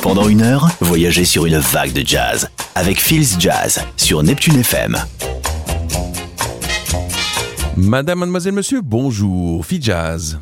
Pendant une heure, voyagez sur une vague de jazz avec Feels Jazz sur Neptune FM. Madame, mademoiselle, monsieur, bonjour, Feels Jazz.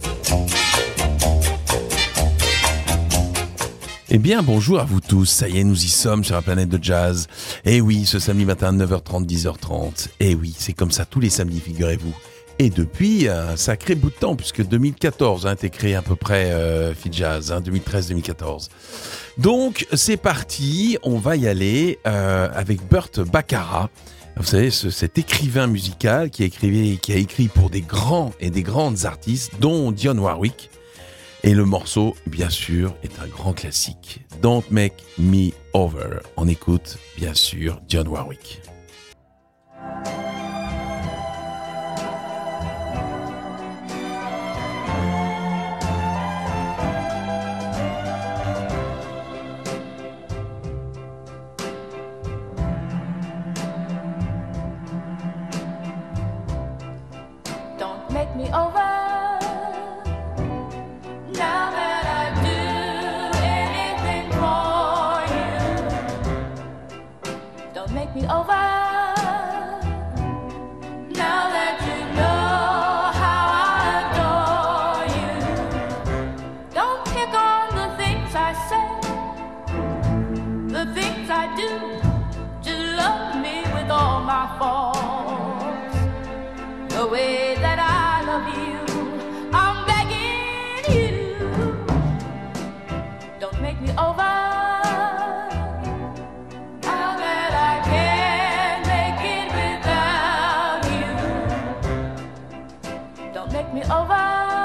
Eh bien, bonjour à vous tous. Ça y est, nous y sommes sur la planète de jazz. Eh oui, ce samedi matin, 9h30, 10h30. Eh oui, c'est comme ça tous les samedis, figurez-vous. Et depuis un sacré bout de temps, puisque 2014 a été créé à peu près Feels Jazz, 2013-2014. Donc, c'est parti, on va y aller avec Burt Bacharach. Vous savez, cet écrivain musical qui a écrit pour des grands et des grandes artistes, dont Dionne Warwick. Et le morceau, bien sûr, est un grand classique. Don't Make Me Over. On écoute, bien sûr, Dionne Warwick. Don't make me over. Now that I do anything for you, don't make me over. Now that you know how I adore you, don't pick on the things I say, the things I do. Just love me with all my faults, the way that I love you. I'm begging you, don't make me over. Now that I can't make it without you, don't make me over.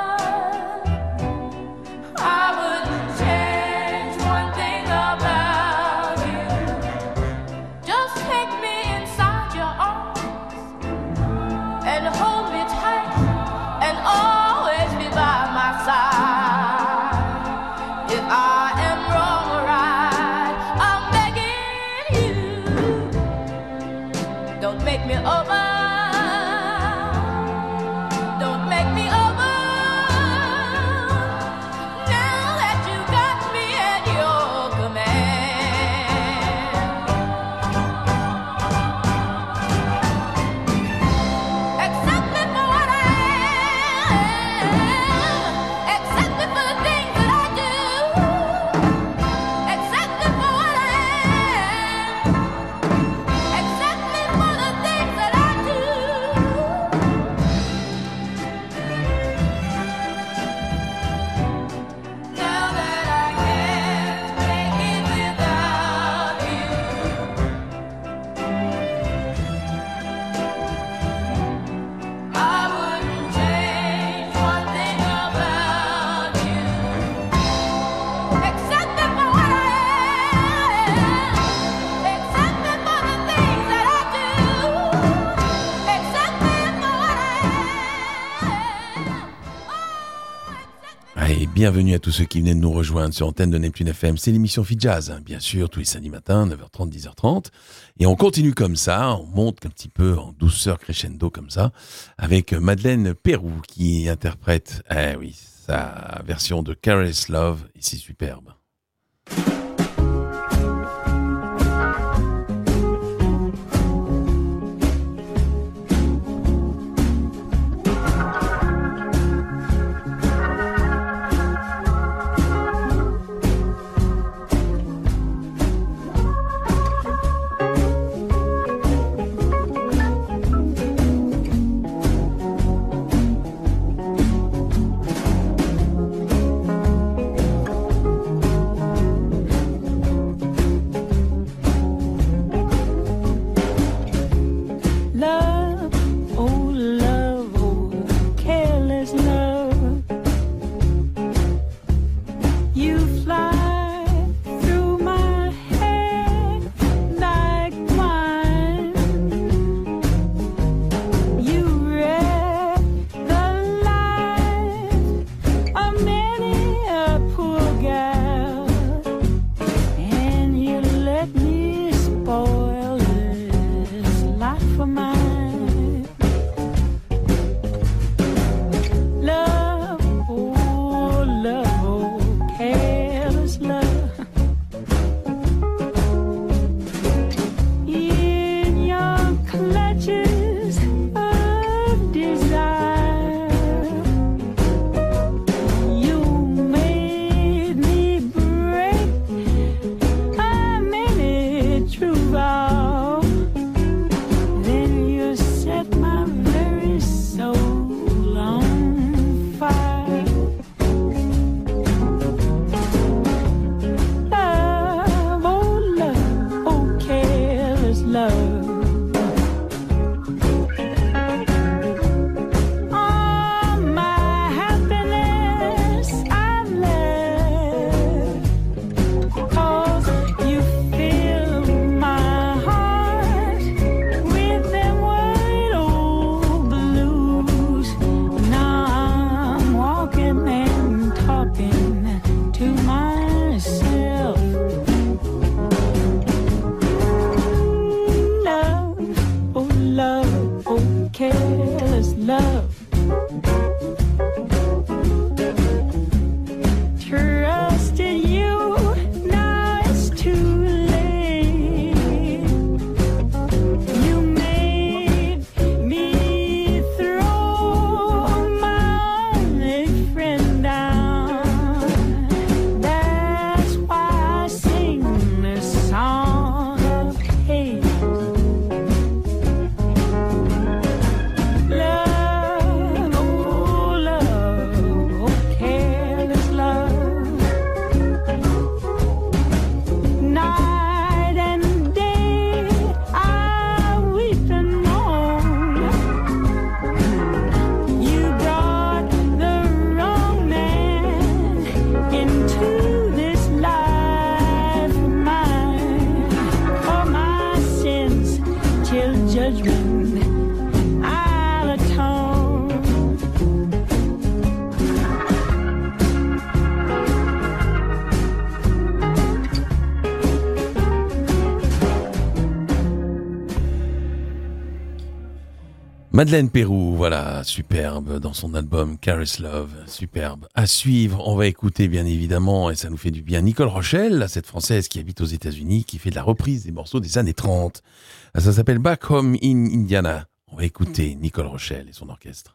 I wouldn't change one thing about you. Just take me inside your arms and hold me tight and always be by my side. If I am wrong or right, I'm begging you, don't make me over. Don't make me over. Now that you got me at your command. Accept me for what I am. Accept me for the things that I do. Accept me for what I am. Accept me for the things that I do. Now that I can't make it without you, I wouldn't change one thing about you. Accept me for what I am. Accept me for the things that I do. Accept me for what I am. Allez, bienvenue à tous ceux qui venaient de nous rejoindre sur l'antenne de Neptune FM. C'est l'émission Feels Jazz, hein, bien sûr, tous les samedis matins, 9h30, 10h30. Et on continue comme ça, on monte un petit peu en douceur crescendo comme ça, avec Madeleine Peyroux qui interprète, oui, sa version de Careless Love, et c'est superbe. Accept Madeleine Peyroux, voilà, superbe dans son album Caress Love, superbe. À suivre, on va écouter bien évidemment, et ça nous fait du bien, Nicole Rochelle, cette Française qui habite aux États-Unis, qui fait de la reprise des morceaux des années 30. Ça s'appelle Back Home in Indiana. On va écouter Nicole Rochelle et son orchestre.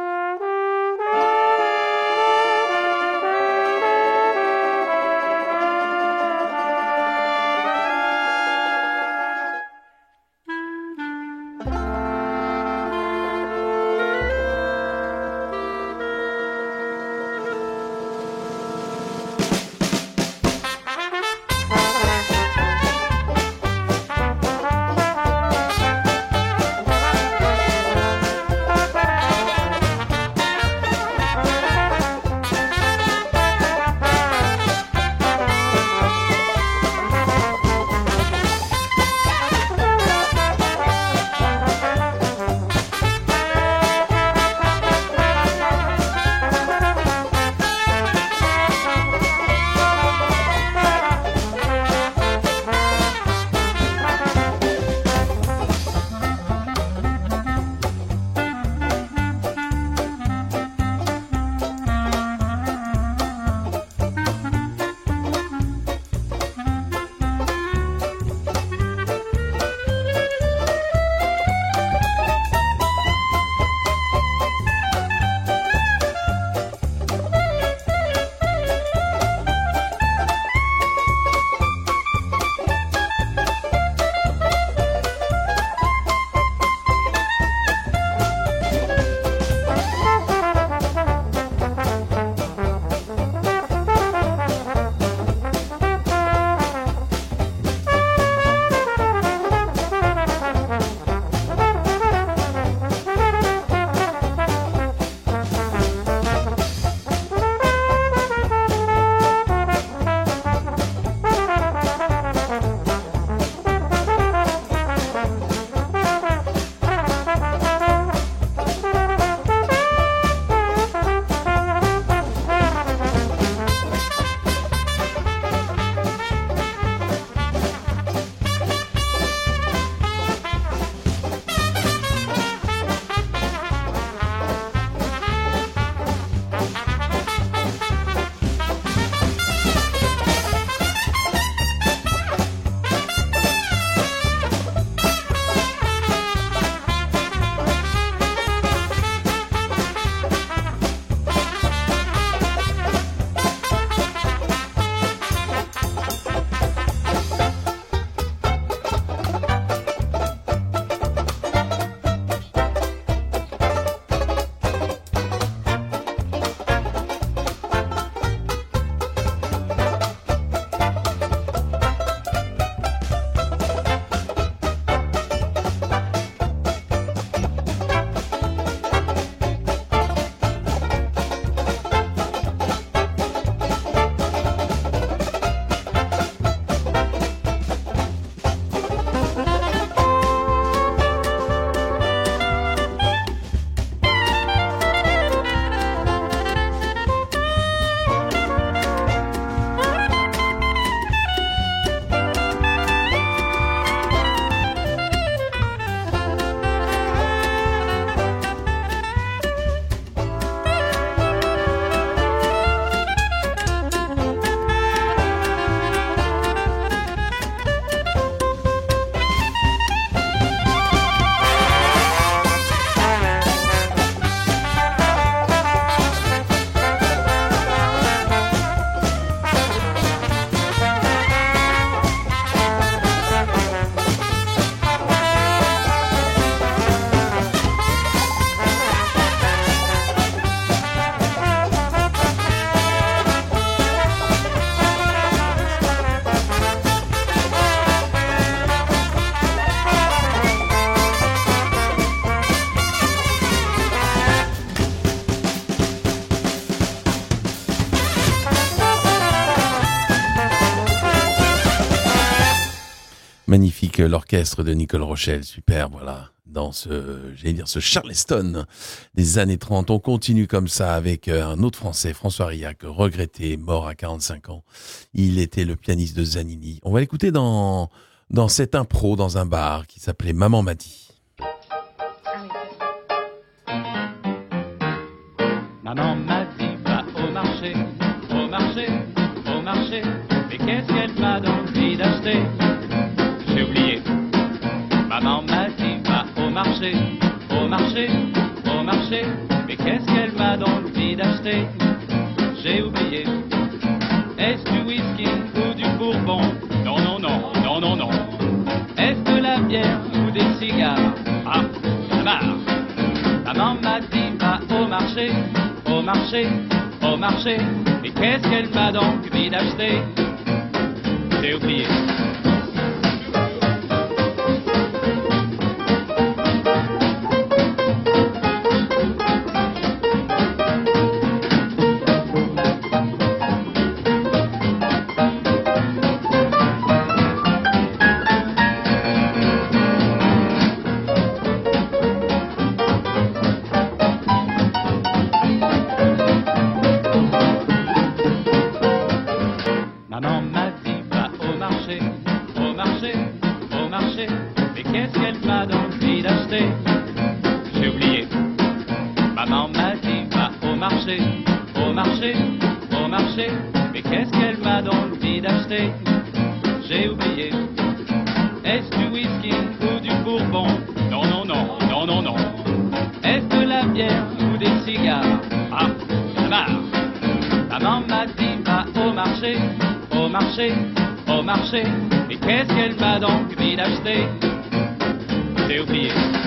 Magnifique, l'orchestre de Nicole Rochelle, super, voilà, dans ce Charleston des années 30. On continue comme ça avec un autre Français, François Riac, regretté, mort à 45 ans. Il était le pianiste de Zanini. On va l'écouter dans cette impro dans un bar qui s'appelait Maman m'a dit. Maman m'a dit va au marché, au marché, au marché. Mais qu'est-ce qu'elle m'a donc dit d'acheter? J'ai oublié. Maman m'a dit va au marché, au marché, au marché. Mais qu'est-ce qu'elle m'a donc dit d'acheter? J'ai oublié. Est-ce du whisky ou du bourbon? Non, non, non, non, non, non. Est-ce de la bière ou des cigares? Ah, j'en marre. Maman m'a dit va au marché, au marché, au marché. Et qu'est-ce qu'elle m'a donc dit d'acheter? J'ai oublié. Maman m'a dit va au marché, au marché, au marché. Mais qu'est-ce qu'elle m'a donc dit d'acheter? J'ai oublié. Maman m'a dit va au marché, au marché, au marché. Mais qu'est-ce qu'elle m'a donc dit d'acheter? J'ai oublié. Est-ce du whisky ou du bourbon? Non, non, non, non, non, non. Est-ce de la bière ou des cigares? Ah, j'en ai marre. Maman m'a dit va au marché, au marché, au marché. Et qu'est-ce qu'elle m'a donc dit d'acheter? J'ai oublié.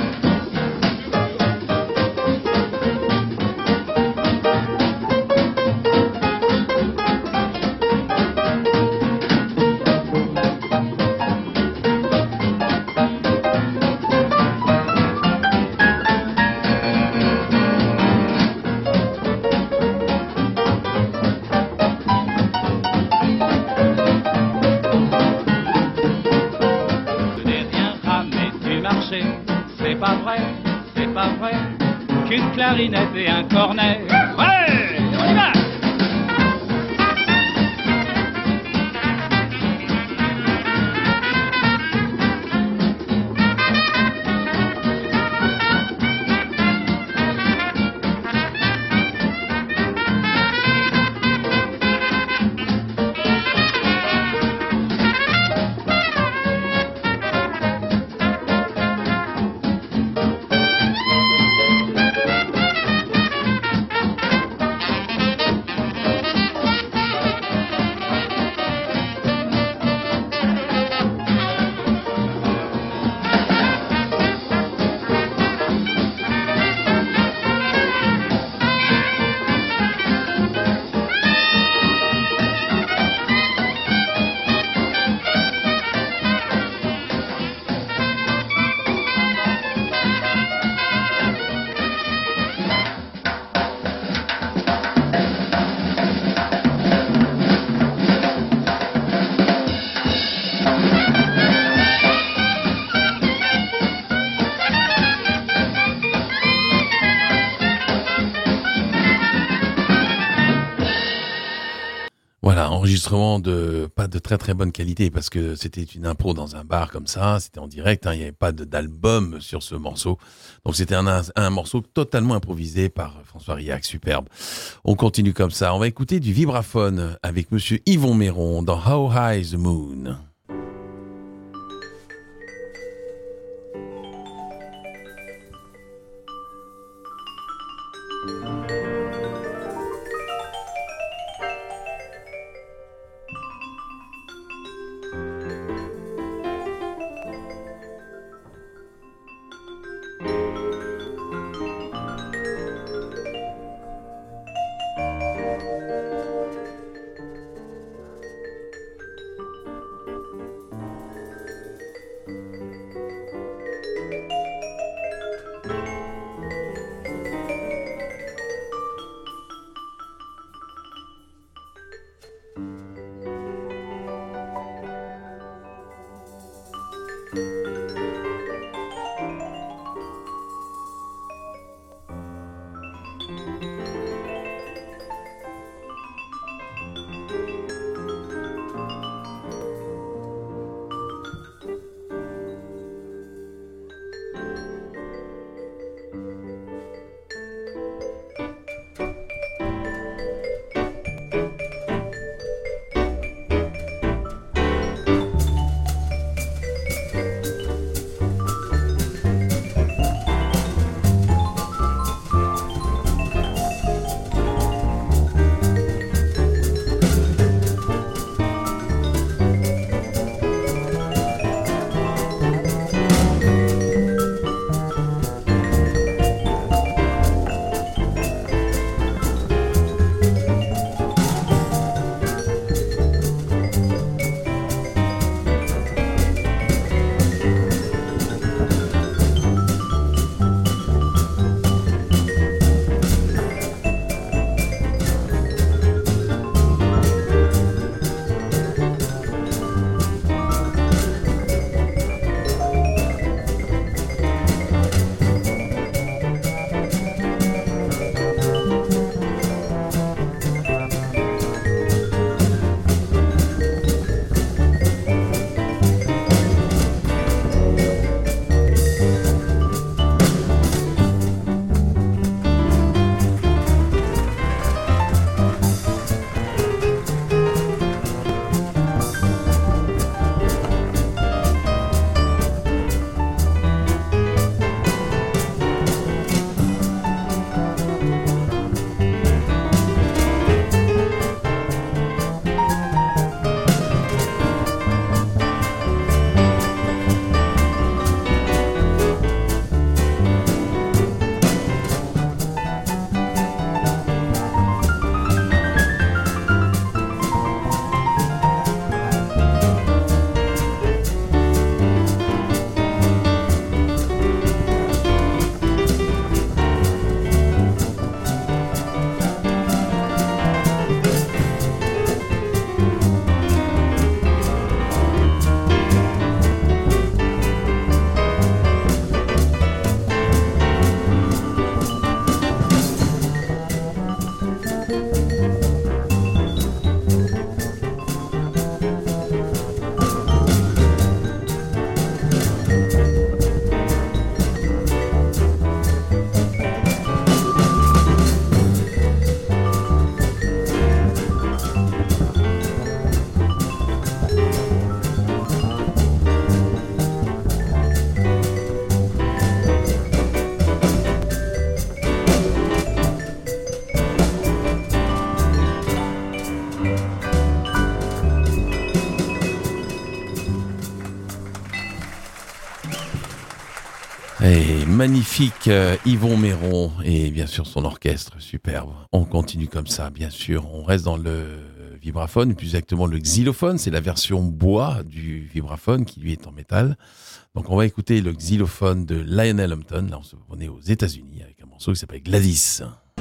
C'est pas vrai, c'est pas vrai qu'une clarinette et un cornet. Ouais, on y va. Voilà, enregistrement de pas de très très bonne qualité parce que c'était une impro dans un bar comme ça, c'était en direct, il n'y avait pas d'album sur ce morceau. Donc c'était un morceau totalement improvisé par François Riac, superbe. On continue comme ça, on va écouter du vibraphone avec monsieur Yvon Méron dans How High is the Moon. Et magnifique Yvon Méron et bien sûr son orchestre superbe. On continue comme ça, bien sûr. On reste dans le vibraphone, plus exactement le xylophone. C'est la version bois du vibraphone qui lui est en métal. Donc on va écouter le xylophone de Lionel Hampton. Là on est aux États-Unis avec un morceau qui s'appelle Gladys.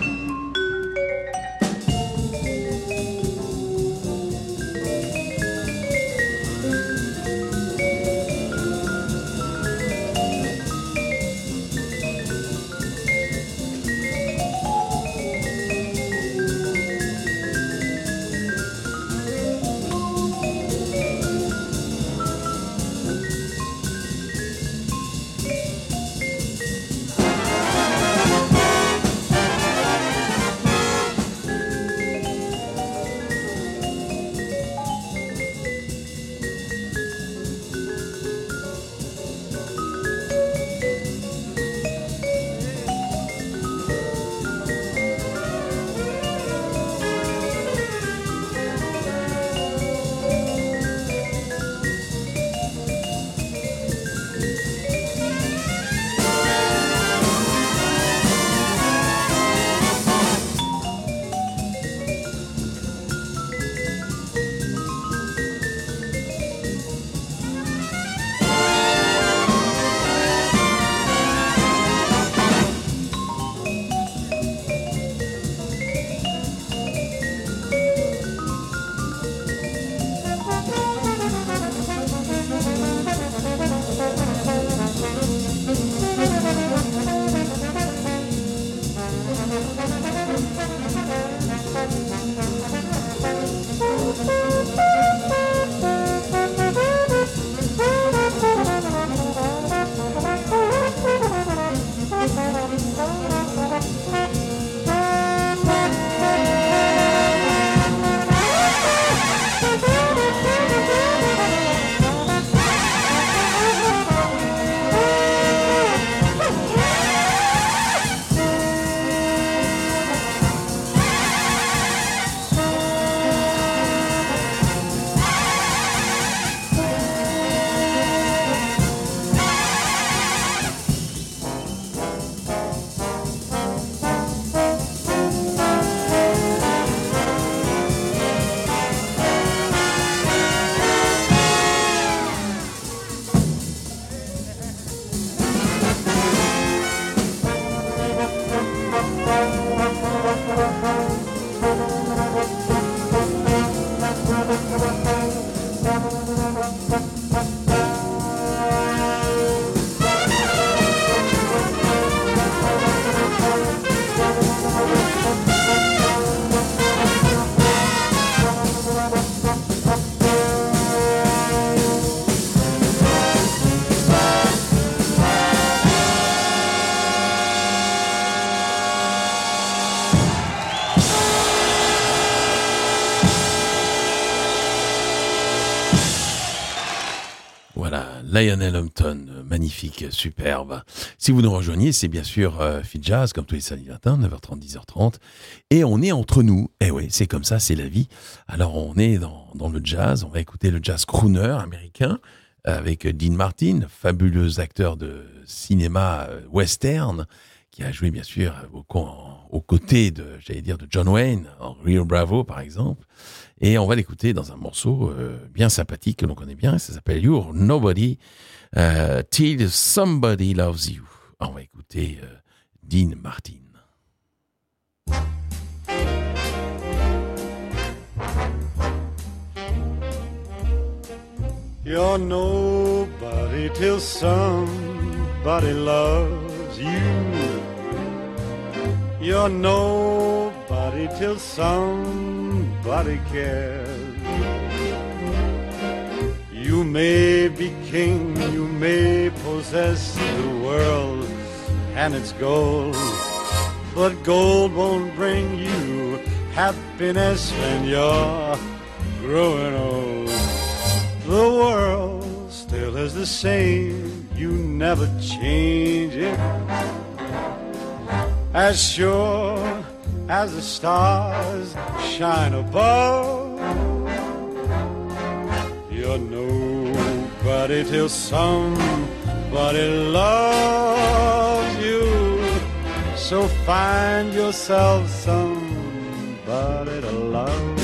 Lionel Hampton, magnifique, superbe. Si vous nous rejoignez, c'est bien sûr Phil Jazz, comme tous les samedis matins, 9h30, 10h30. Et on est entre nous. Eh oui, c'est comme ça, c'est la vie. Alors on est dans le jazz, on va écouter le jazz crooner américain avec Dean Martin, fabuleux acteur de cinéma western, qui a joué bien sûr aux côtés de John Wayne, en Rio Bravo par exemple. Et on va l'écouter dans un morceau bien sympathique que l'on connaît bien, ça s'appelle You're Nobody Till Somebody Loves You. Alors on va écouter Dean Martin. You're nobody till somebody loves you. You're nobody till somebody cares. You may be king, you may possess the world and its gold, but gold won't bring you happiness when you're growing old. The world still is the same, you never change it. As sure as the stars shine above, you're nobody till somebody loves So find yourself somebody to love.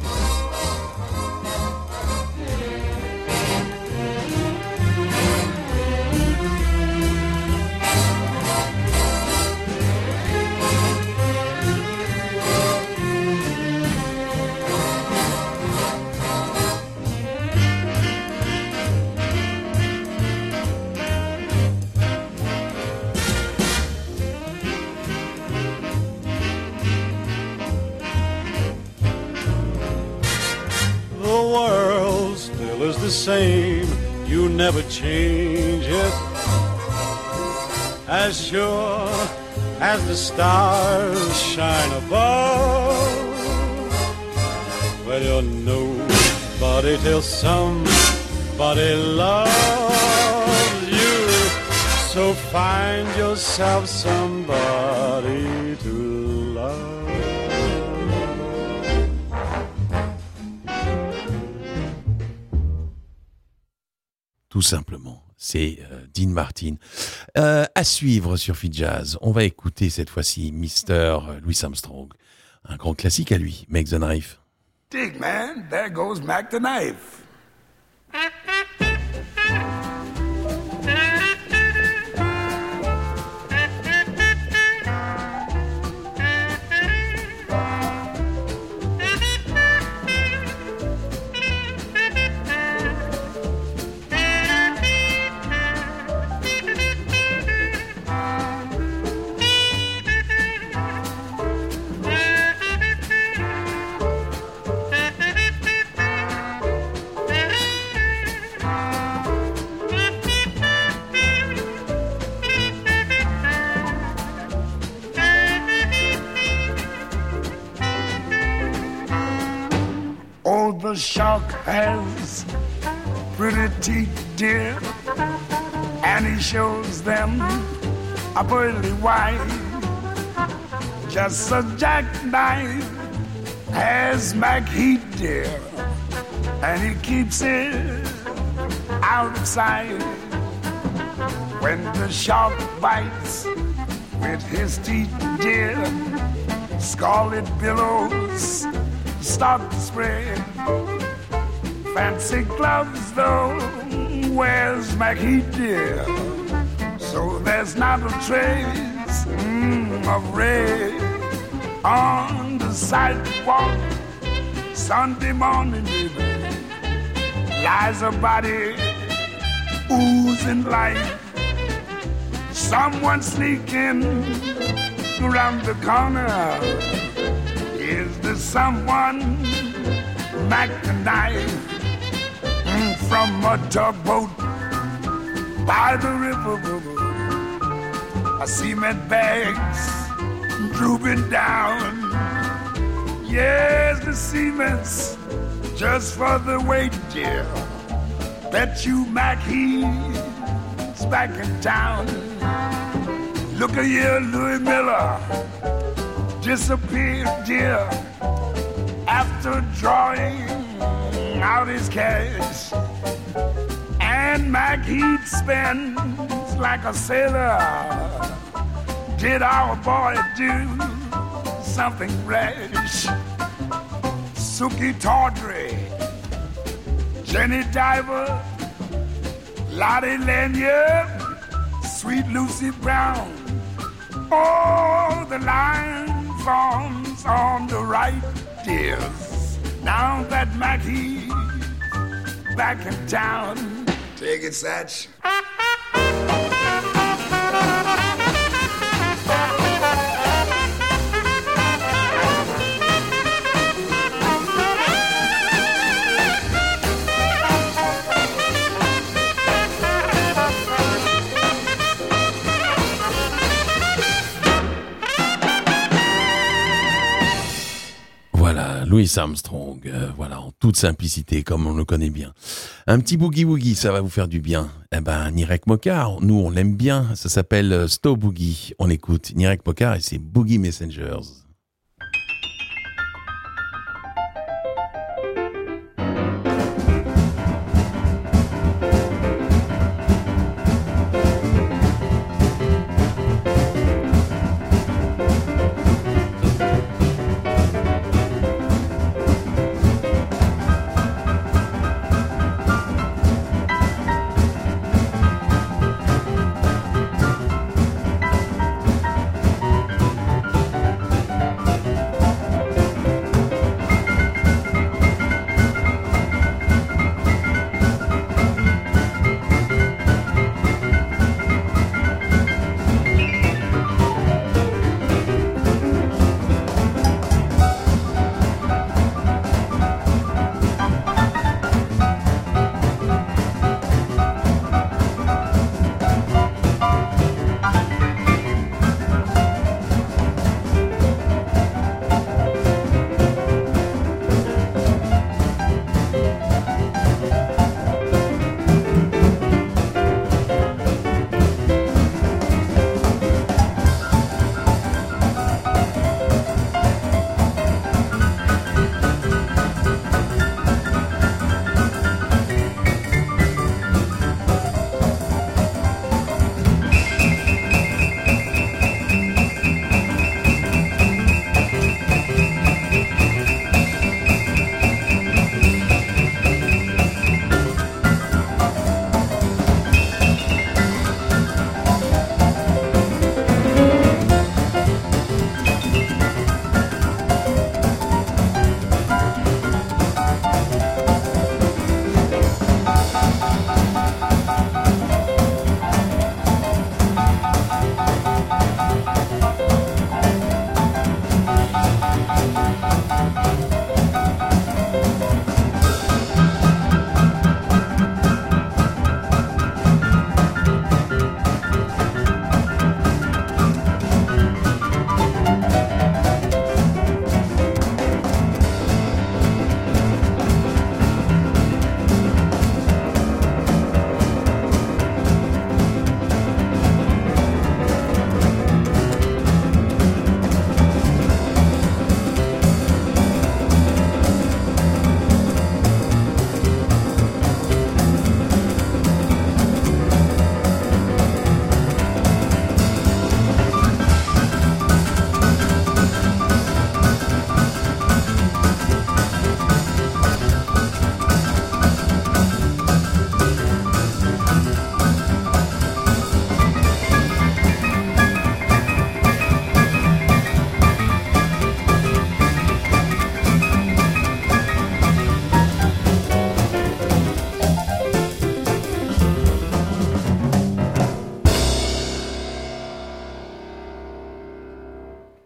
The same, you never change it. As sure as the stars shine above, well, you're nobody till somebody loves you. So find yourself somebody to love. Tout simplement, c'est Dean Martin. À suivre sur Feel-Jazz, on va écouter cette fois-ci Mr. Louis Armstrong. Un grand classique à lui, Make the Knife. Dig, man, there goes Mac the Knife. The shark has pretty teeth, dear, and he shows them a pearly white. Just a jackknife has Mac Heat, dear, and he keeps it out of sight. When the shark bites with his teeth, dear, scarlet billows start to spread. Fancy gloves, though, where's Mac Heat, dear? So there's not a trace of red on the sidewalk. Sunday morning, baby, lies a body oozing life. Someone sneaking around the corner. Is there someone Mac the Knife from a tugboat by the river? A cement bags drooping down. Yes, the cement's just for the weight, dear. Bet you Mac he's back in town. Look at here, Louis Miller disappeared, dear, after drawing out his cash. And Mac Heat spends like a sailor. Did our boy do something rash? Suki Tawdry, Jenny Diver, Lottie Lanyard, Sweet Lucy Brown. Oh, the line forms on the right, dears. Now that Mac He's back in town. Take it, Satch. Louis Armstrong, voilà, en toute simplicité, comme on le connaît bien. Un petit boogie-woogie, ça va vous faire du bien. Eh ben, Nirek Mokar, nous, on l'aime bien, ça s'appelle Stow Boogie. On écoute Nirek Mokar et ses Boogie Messengers.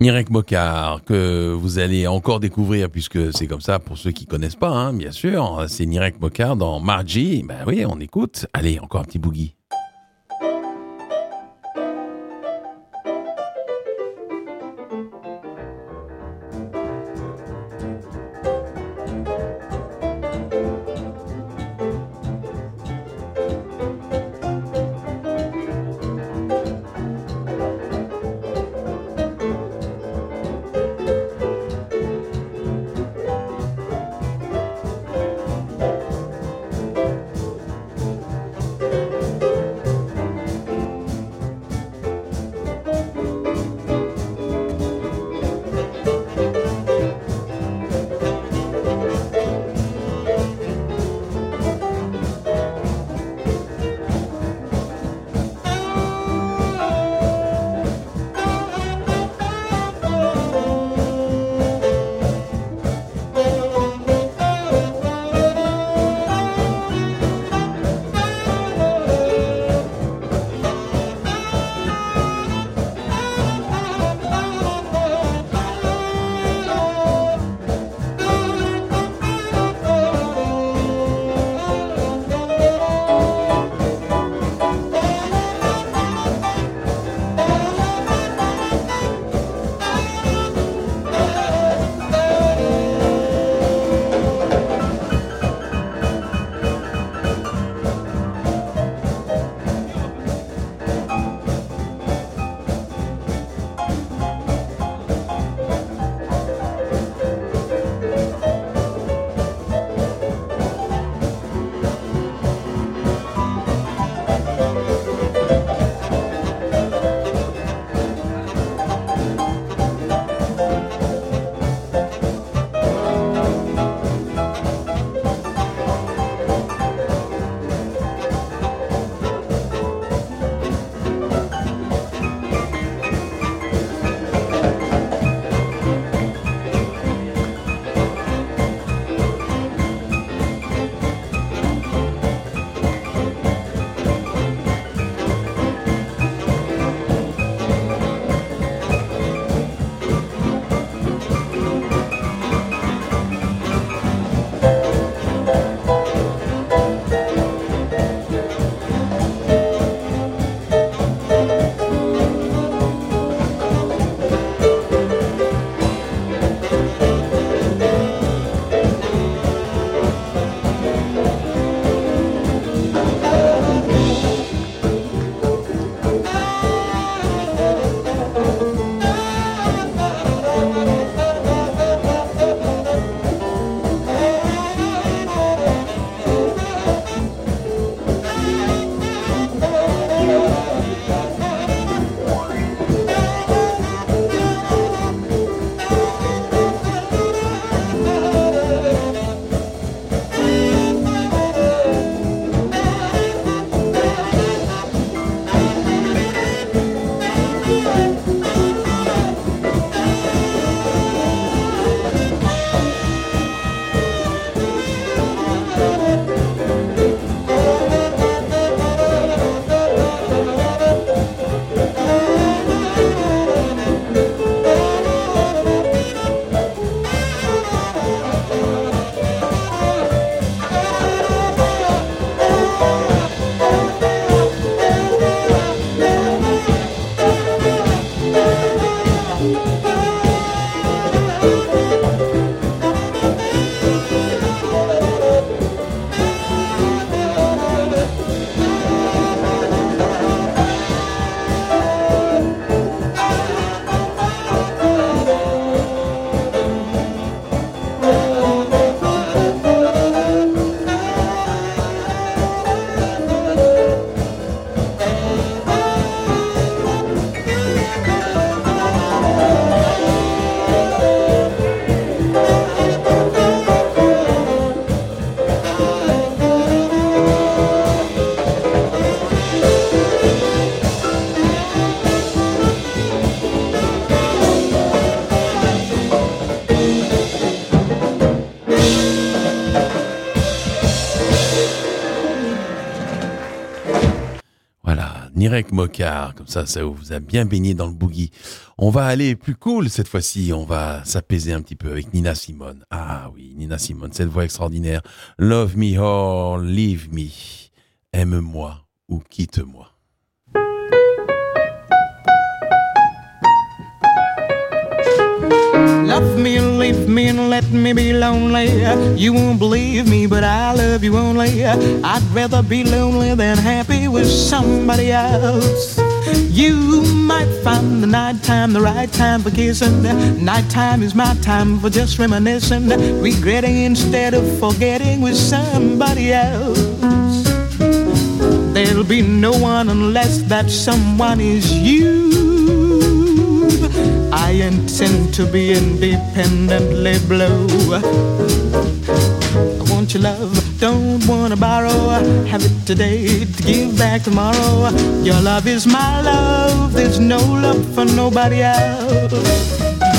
Nirek Mokar, que vous allez encore découvrir, puisque c'est comme ça pour ceux qui connaissent pas, hein, bien sûr. C'est Nirek Mokar dans Margie. Ben oui, on écoute. Allez, encore un petit boogie. Nirek Mokar, comme ça vous a bien baigné dans le boogie. On va aller plus cool cette fois-ci, on va s'apaiser un petit peu avec Nina Simone. Ah oui, Nina Simone, cette voix extraordinaire. Love me or leave me, aime-moi ou quitte-moi. Love me and leave me and let me be lonely. You won't believe me, but I love you only. I'd rather be lonely than happy with somebody else. You might find the nighttime the right time for kissing. Nighttime is my time for just reminiscing, regretting instead of forgetting with somebody else. There'll be no one unless that someone is you. I intend to be independently blue. I want your love, don't wanna borrow. Have it today to give back tomorrow. Your love is my love, there's no love for nobody else.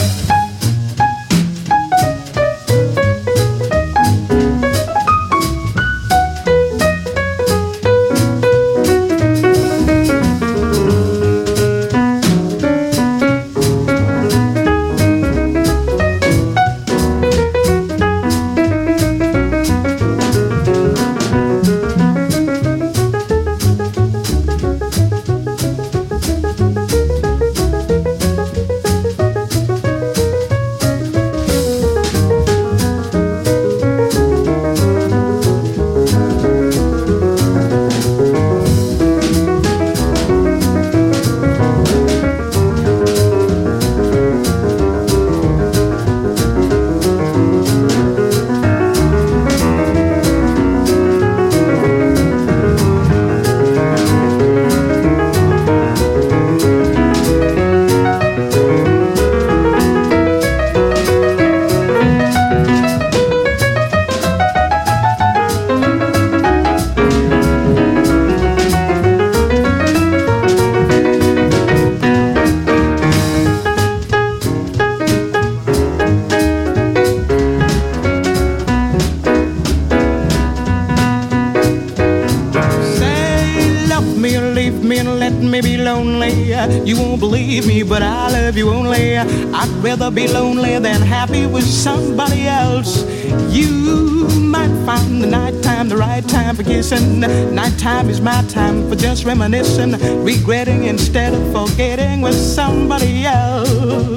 I'd rather be lonely than happy with somebody else. You might find the nighttime the right time for kissing. Nighttime is my time for just reminiscing, regretting instead of forgetting with somebody else.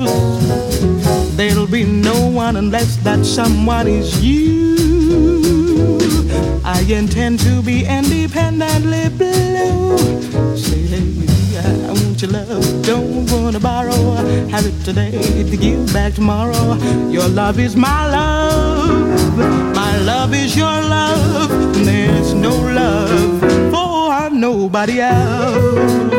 There'll be no one unless that someone is you. I intend to be independently blue. Say, hey, I want your love, don't wanna borrow. Have it today to give back tomorrow. Your love is my love is your love. There's no love for nobody else.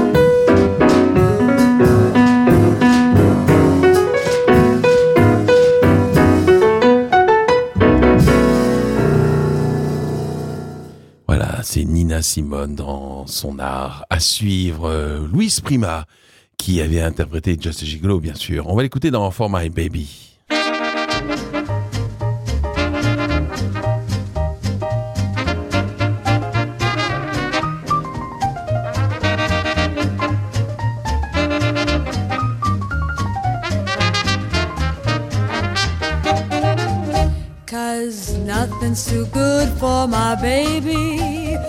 Voilà, c'est Nina Simone dans son art. À suivre, Louis Prima, qui avait interprété Just a Gigolo, bien sûr. On va l'écouter dans For My Baby. Nothing's too good for my baby,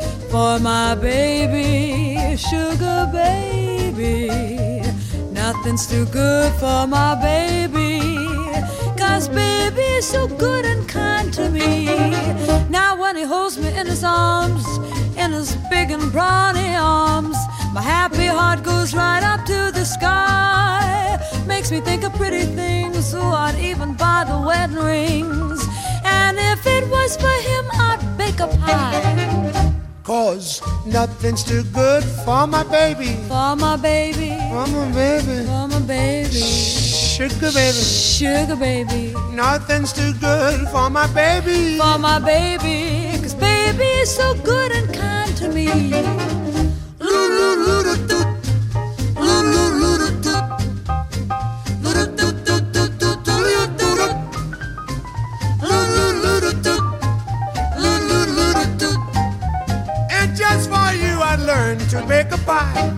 sugar baby. Nothing's too good for my baby, 'cause baby's so good and kind to me. Now when he holds me in his arms, in his big and brawny arms, my happy heart goes right up to the sky. Makes me think of pretty things, so I'd even buy the wedding rings. And if it was for him, I'd bake a pie. 'Cause nothing's too good for my baby. For my baby. For my baby. For my baby. Sugar baby. Sugar baby. Nothing's too good for my baby. For my baby. 'Cause baby is so good and kind to me. To make a pie. eye.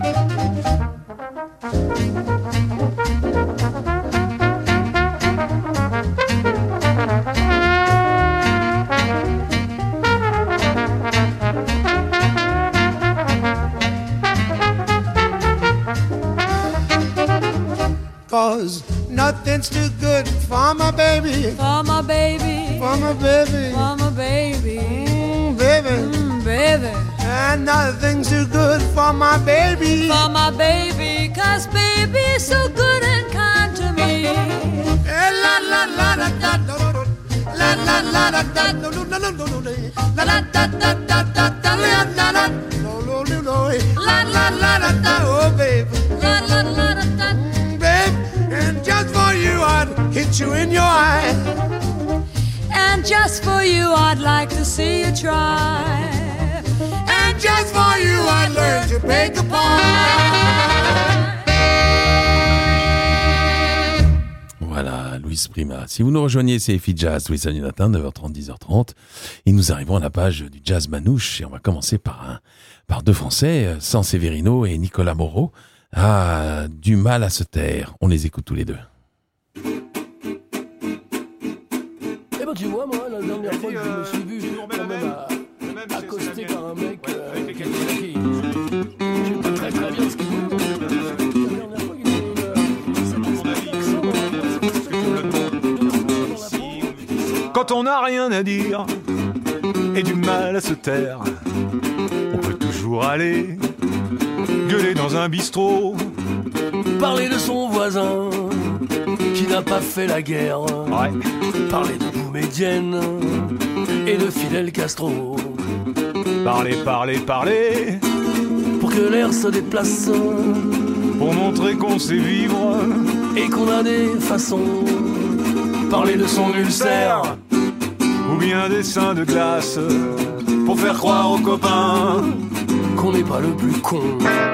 Cause nothing's too good for my baby. For my baby. For my baby. For my baby. Baby. Baby. And nothing's too good for my baby. For my baby. Cause baby's so good and kind to me. La la la da da da. La la la da da. No no no no no no. La la da da da da da. La la la. No no no no. La la la da da. Oh baby. La la la da da. Babe, and just for you I'd hit you in your eye. And just for you I'd like to see you try. And just for you I'd learn to bake a pie. Voilà, Luis Prima. Si vous nous rejoignez, c'est FI Jazz, tous les samedis matins, 9h30, 10h30. Et nous arrivons à la page du jazz manouche. Et on va commencer par deux Français, San Severino et Nicolas Moreau. Ah, du mal à se taire. On les écoute tous les deux. Eh ben tu vois, moi, la dernière fois que je me suis vu quand même accosté par un mec qui je sais pas très très bien ce qu'il veut. La dernière fois qu'il Quand on n'a rien à dire et du mal à se taire, on peut toujours aller gueuler dans un bistrot, parler de son voisin qui n'a pas fait la guerre, ouais. Parler de Boumedienne et de Fidel Castro, parler, pour que l'air se déplace, pour montrer qu'on sait vivre et qu'on a des façons, parler de son ulcère ou bien des seins de glace, pour faire croire aux copains qu'on n'est pas le plus con.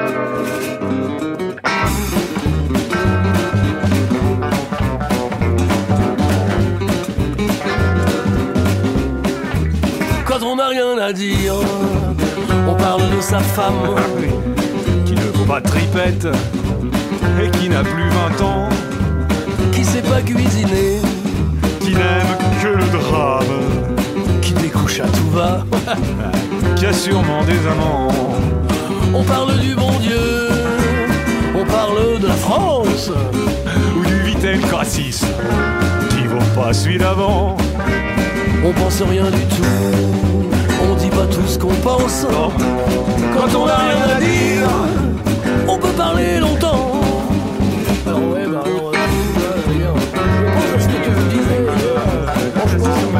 Quand on n'a rien à dire, on parle de sa femme qui ne vaut pas de tripette et qui n'a plus 20 ans, qui sait pas cuisiner, qui n'aime que le drame, qui découche à tout va, qui a sûrement des amants. On parle du bon Dieu, on parle de la France ou du Vitel Cassis qui vaut pas celui d'avant. On pense rien du tout, on dit pas tout ce qu'on pense. Non. Quand on n'a rien à dire, on peut parler longtemps. Alors ouais, bah alors, je pense à ce que tu me disais hier. Franchement,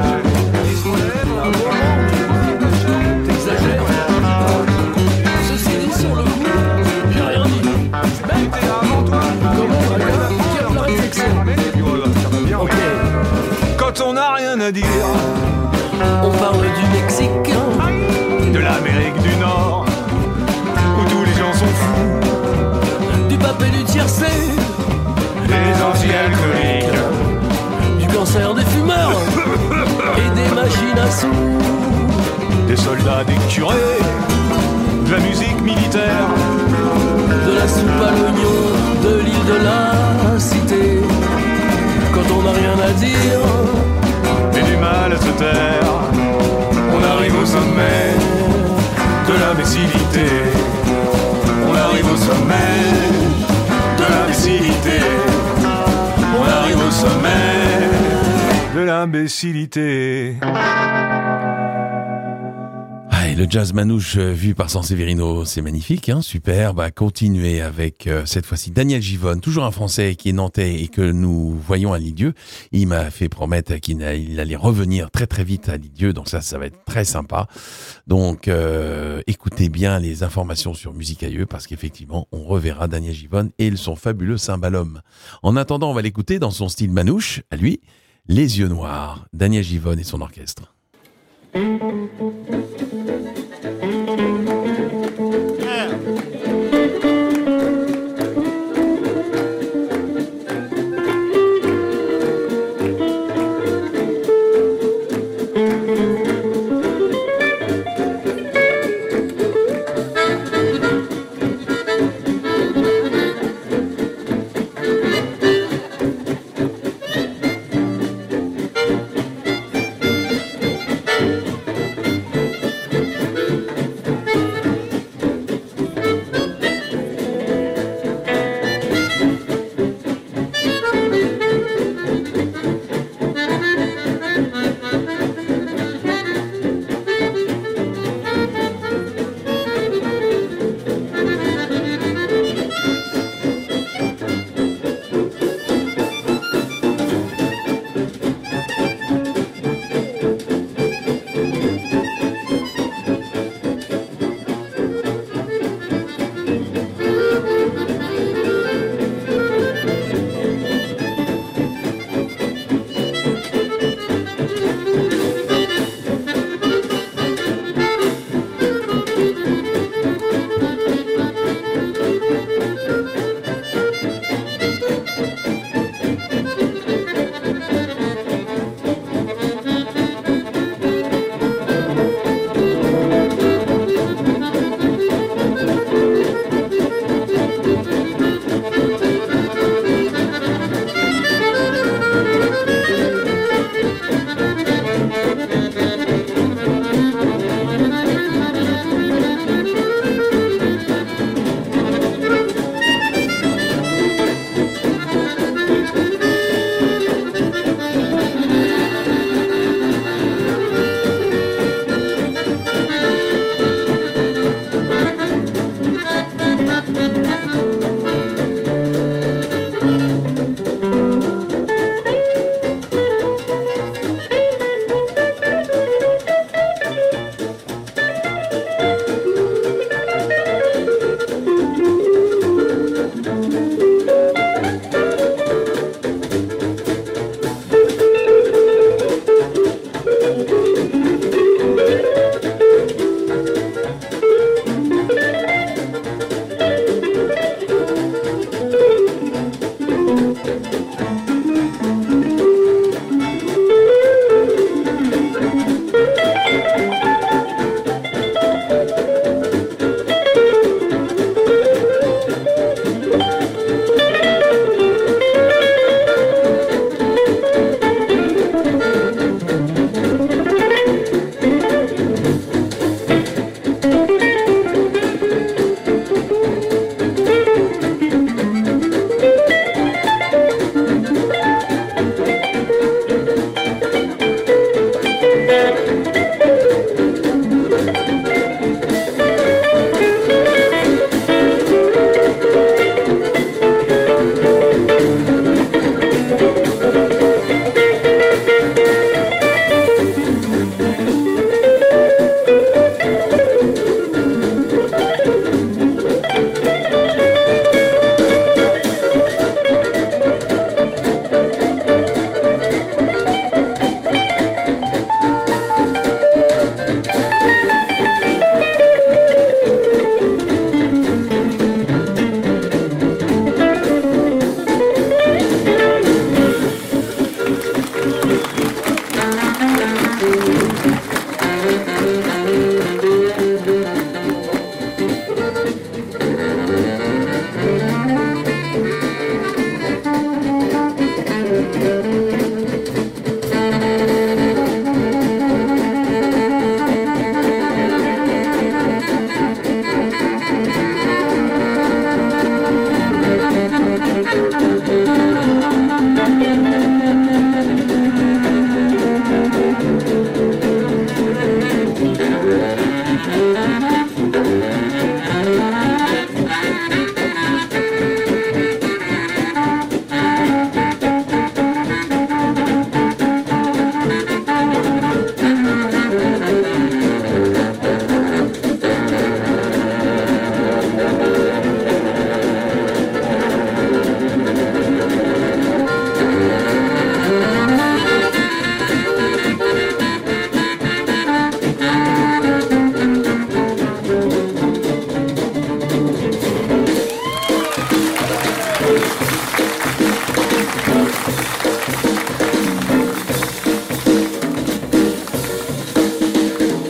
t'exagères. Ceci dit, sur le coup, j'ai rien dit. Mais t'es là avant toi. Comment regarde la réflexion. Ok. Quand on n'a rien à dire, on parle du Mexique, de l'Amérique du Nord, où tous les gens sont fous, du pape et du tiercé, des anti-alcooliques, du cancer des fumeurs et des machines à sous, des soldats, des curés, de la musique militaire, de la soupe à l'oignon, de l'île de la cité. Quand on n'a rien à dire et du mal à se taire, on arrive au sommet de l'imbécilité. On arrive au sommet de l'imbécilité. On arrive au sommet de l'imbécilité. Ah, et le jazz manouche vu par San Severino, c'est magnifique, hein, super. Bah, continuez avec cette fois-ci Daniel Givonne, toujours un Français qui est nantais et que nous voyons à Lisieux. Il m'a fait promettre qu'il allait revenir très très vite à Lisieux, donc ça va être très sympa. Donc écoutez bien les informations sur Musicailleux parce qu'effectivement on reverra Daniel Givonne et son fabuleux cymbalum. En attendant, on va l'écouter dans son style manouche, à lui, Les Yeux Noirs, Daniel Givonne et son orchestre.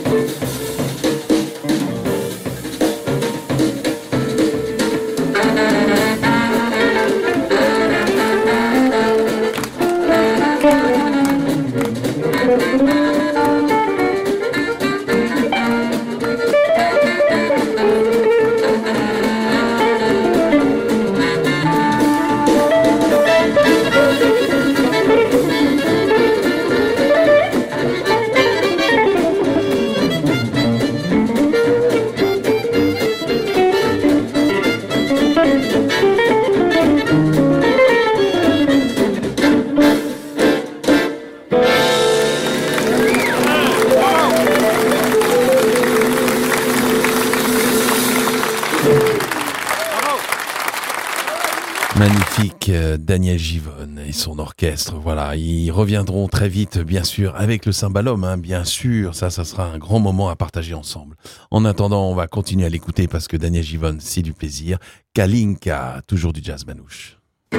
Magnifique Daniel Givone et son orchestre, voilà, ils reviendront très vite bien sûr avec le Cymbalum, hein, bien sûr, ça sera un grand moment à partager ensemble. En attendant, on va continuer à l'écouter parce que Daniel Givone, c'est du plaisir. Kalinka, toujours du jazz manouche.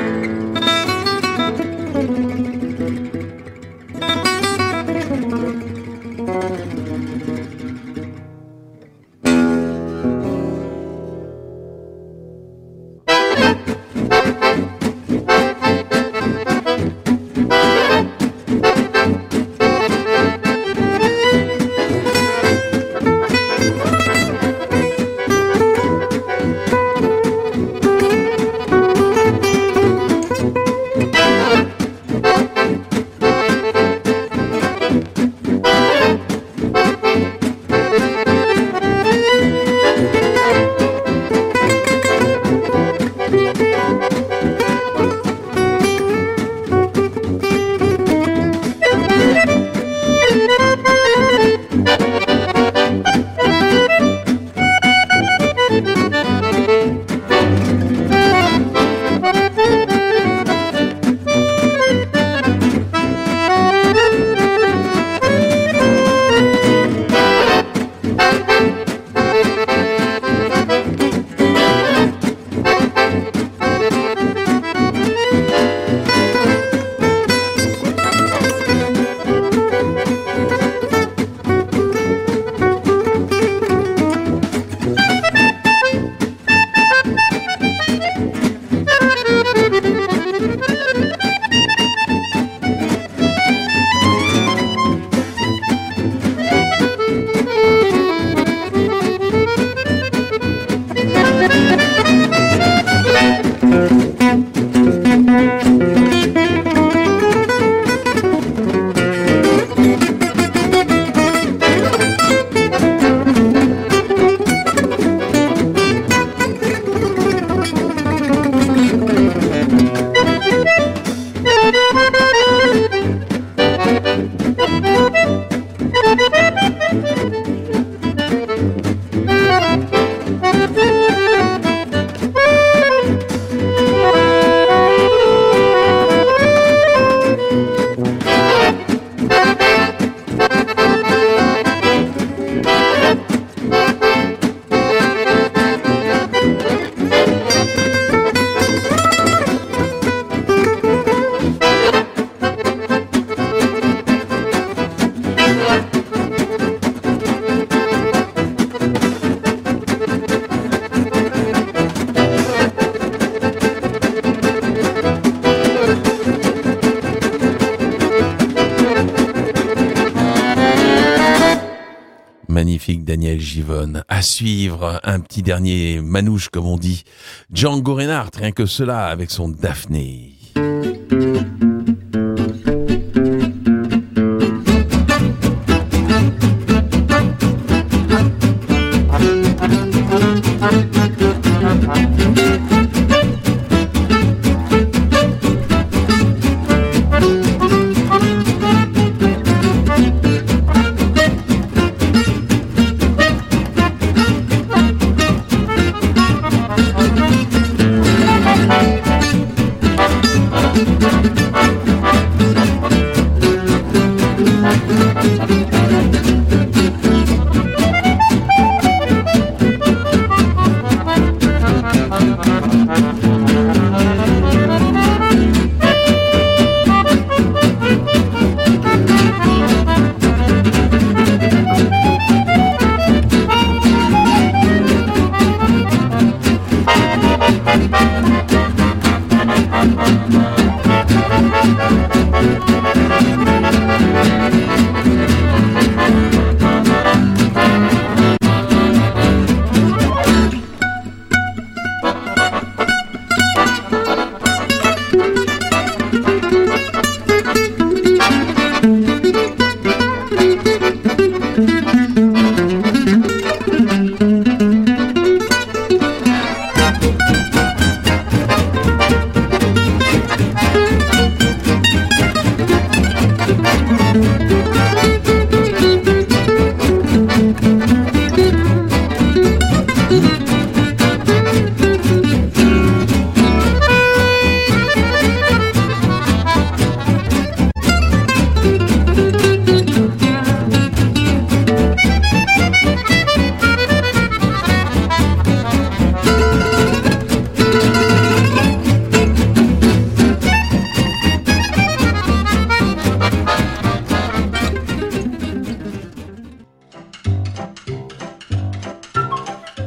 Magnifique Daniel Givone. À suivre, un petit dernier manouche comme on dit. Django Reinhardt, rien que cela avec son Daphné.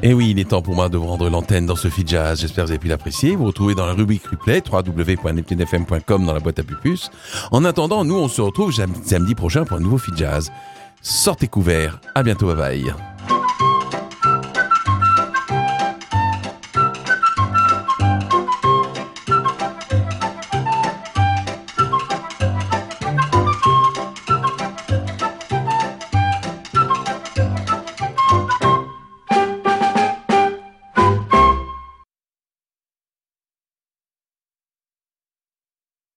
Et oui, il est temps pour moi de vous rendre l'antenne dans ce Sophie Jazz. J'espère que vous avez pu l'apprécier. Vous retrouvez dans la rubrique replay, www.neptunefm.com dans la boîte à pupus. En attendant, nous, on se retrouve samedi prochain pour un nouveau Sophie Jazz. Sortez couverts. À bientôt. Bye bye.